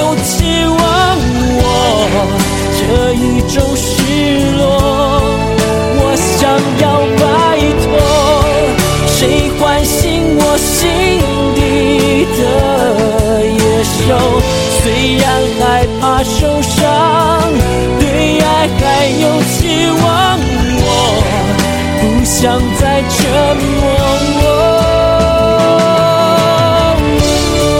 有期望我，这一种失落，我想要摆脱。谁唤醒我心底的野兽？虽然害怕受伤，对爱还有期望，我不想再沉默。